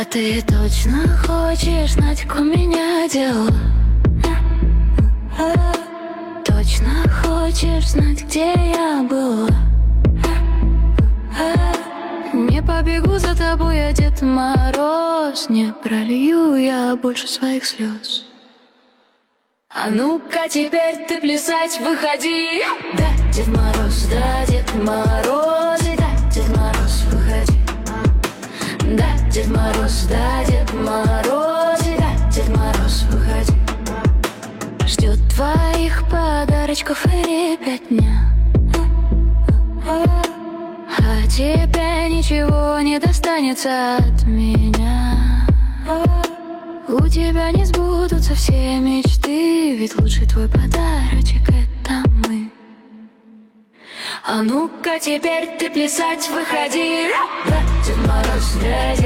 А ты точно хочешь знать, как у меня дела? Точно хочешь знать, где я была? Не побегу за тобой, я Дед Мороз. Не пролью я больше своих слез. А ну-ка теперь ты плясать выходи. Да, Дед Мороз, да, Дед Мороз, да, Дед Мороз, выходи. Да, Дед Мороз, да, Дед Мороз, да, Дед Мороз, выходи. Ждет твоих подарочков и ребятня. А тебе ничего не достанется от меня. У тебя не сбудутся все мечты, ведь лучший твой подарочек — это мы. А ну-ка теперь ты плясать выходи. Да, Дед Мороз, да,